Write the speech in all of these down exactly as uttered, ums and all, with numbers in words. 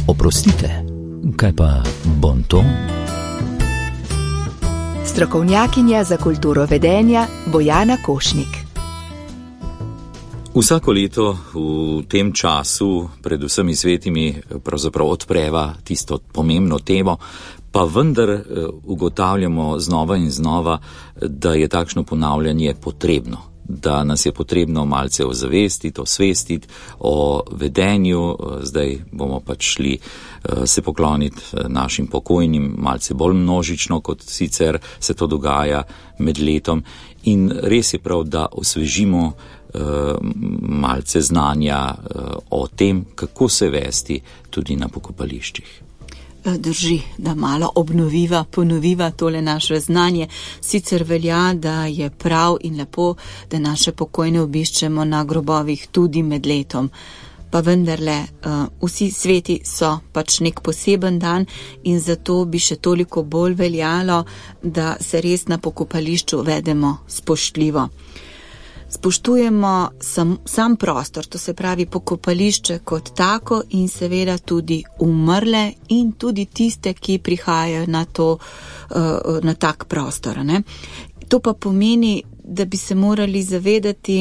Oprostite, kaj pa bonton? Strokovnjakinja za kulturo vedenja Bojana Košnik. Vsako leto v tem času pred vsemi svetimi pravzaprav odpreva tisto pomembno temo, pa vendar ugotavljamo znova in znova, da je takšno ponavljanje potrebno, da nas je potrebno malce ozavestiti, osvestiti o vedenju. Zdaj bomo pač šli se pokloniti našim pokojnim malce bolj množično, kot sicer se to dogaja med letom. In res je prav, da osvežimo malce znanja o tem, kako se vesti tudi na pokopališčih. Drži, da malo obnoviva, ponoviva tole naše znanje. Sicer velja, da je prav in lepo, da naše pokojne obiščemo na grobovih tudi med letom. Pa vendarle, vsi sveti so pač nek poseben dan in zato bi še toliko bolj veljalo, da se res na pokopališču vedemo spoštljivo. Spoštujemo sam, sam prostor, to se pravi pokopališče kot tako in seveda tudi umrle in tudi tiste, ki prihajajo na, to, na tak prostor. Ne? To pa pomeni, da bi se morali zavedati,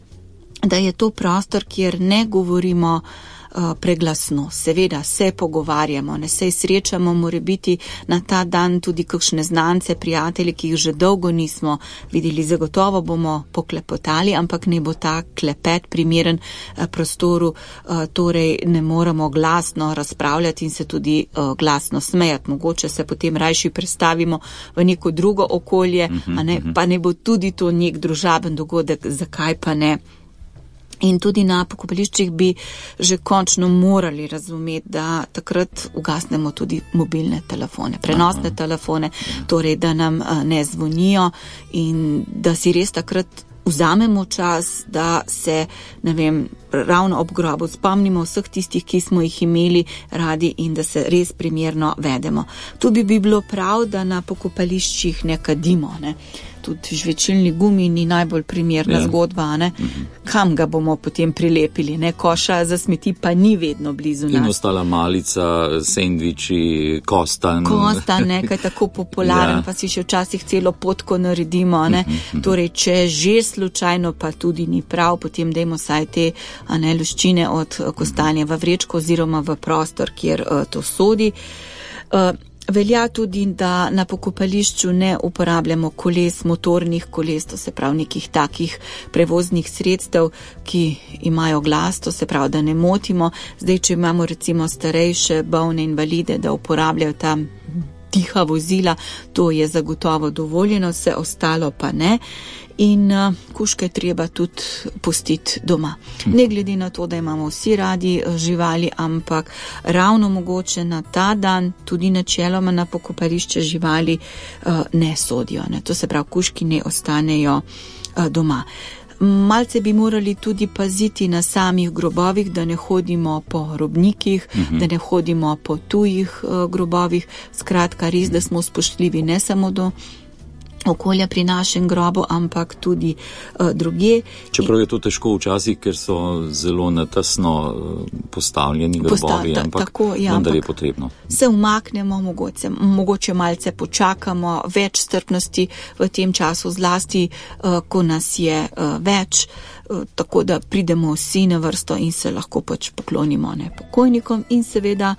da je to prostor, kjer ne govorimo preglasno. Seveda se pogovarjamo, ne se srečamo, mora biti na ta dan tudi kakšne znance, prijatelji, ki jih že dolgo nismo videli. Zagotovo bomo poklepotali, ampak ne bo ta klepet primeren prostoru, torej ne moramo glasno razpravljati in se tudi glasno smejati. Mogoče se potem rajši predstavimo v neko drugo okolje, a ne, pa ne bo tudi to nek družaben dogodek, zakaj pa ne. In tudi na pokopališčih bi že končno morali razumeti, da takrat ugasnemo tudi mobilne telefone, prenosne telefone, torej da nam ne zvonijo in da si res takrat vzamemo čas, da se, ne vem, ravno ob grobu spomnimo vseh tistih, ki smo jih imeli radi in da se res primerno vedemo. Tu bi, bi bilo prav, da na pokopališčih ne kadimo, ne. Tudi žvečilni gumi ni najbolj primerna ja. zgodba, ne? Kam ga bomo potem prilepili, ne? Koša za smeti pa ni vedno blizu nas. In ostala malica, sendviči, kostan. Kostan, nekaj tako popularen, ja. pa si še včasih celo potko naredimo, ne? Torej, če že slučajno pa tudi ni prav, potem dajmo saj te a ne, luščine od kostanja v vrečko oziroma v prostor, kjer uh, to sodi. Uh, Velja tudi, da na pokopališču ne uporabljamo koles, motornih koles, to se pravi nekih takih prevoznih sredstev, ki imajo glas, to se pravi, da ne motimo. Zdaj, če imamo recimo starejše, bolne invalide, da uporabljajo ta tiha vozila, to je zagotovo dovoljeno, vse ostalo pa ne. In uh, kužke treba tudi pustiti doma. Ne glede na to, da imamo vsi radi živali, ampak ravno mogoče na ta dan tudi načeloma na pokopališče živali uh, ne sodijo. Ne? To se pravi, kužki ne ostanejo uh, doma. Malce bi morali tudi paziti na samih grobovih, da ne hodimo po robnikih, uh-huh. da ne hodimo po tujih uh, grobovih. Skratka, res, da smo spoštljivi ne samo do okolja pri našem grobu, ampak tudi uh, drugje. Čeprav je to težko včasih, ker so zelo natesno uh, postavljeni grobovi, Posta, ampak tako, ja, vendar je potrebno. Se umaknemo, mogoče, mogoče malce počakamo, več strpnosti v tem času, zlasti, uh, ko nas je uh, več, uh, tako da pridemo vsi na vrsto in se lahko pač poklonimo ne, pokojnikom in seveda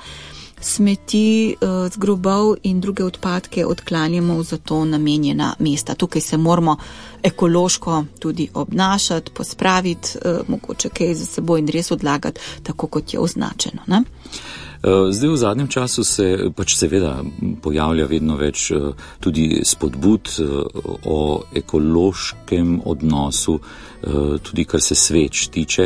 smeti uh, z grobov in druge odpadke odklanjamo v za to namenjena mesta. Tukaj se moramo ekološko tudi obnašati, pospraviti, uh, mogoče kaj za seboj in res odlagati, tako kot je označeno. Ne? Zdaj v zadnjem času se pač seveda pojavlja vedno več tudi spodbud o ekološkem odnosu, tudi kar se sveč tiče.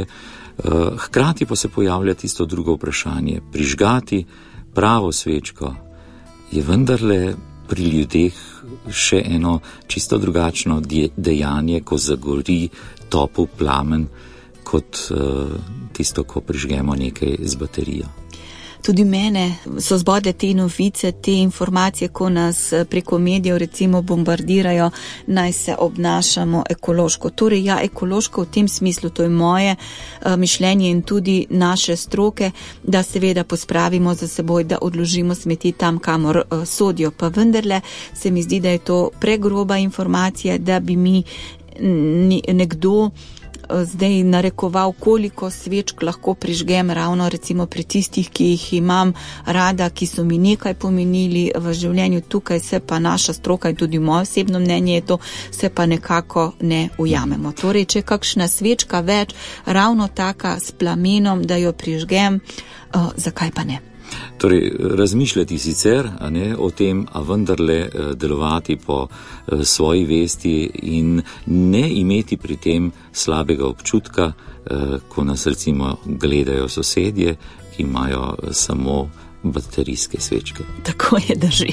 Hkrati pa se pojavlja tisto drugo vprašanje. Prižgati pravo svečko je vendarle pri ljudeh še eno čisto drugačno dejanje, ko zagori topel plamen, kot tisto, ko prižgemo nekaj z baterijo. Tudi mene so zbodle te novice, te informacije, ko nas preko medijev recimo bombardirajo, naj se obnašamo ekološko. Torej ja, ekološko v tem smislu, to je moje uh, mišljenje in tudi naše stroke, da seveda pospravimo za seboj, da odložimo smeti tam, kamor uh, sodijo. Pa vendarle se mi zdi, da je to pregroba informacija, da bi mi nekdo zdaj narekoval, koliko svečk lahko prižgem ravno recimo pri tistih, ki jih imam rada, ki so mi nekaj pomenili v življenju. Tukaj se pa naša stroka in tudi moje osebno mnenje je to, se pa nekako ne ujamemo. Torej, če kakšna svečka več, ravno taka s plamenom, da jo prižgem, uh, zakaj pa ne? Torej, razmišljati sicer, a ne, o tem, a vendarle delovati po svoji vesti in ne imeti pri tem slabega občutka, ko nas recimo gledajo sosedje, ki imajo samo baterijske svečke. Tako je, drži.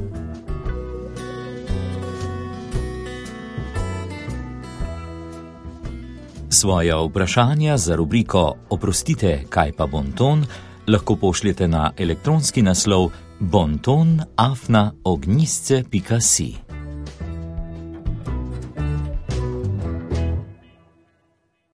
Svoja vprašanja za rubriko Oprostite, kaj pa bonton, lahko pošljete na elektronski naslov bonton afna ognjisce pika si.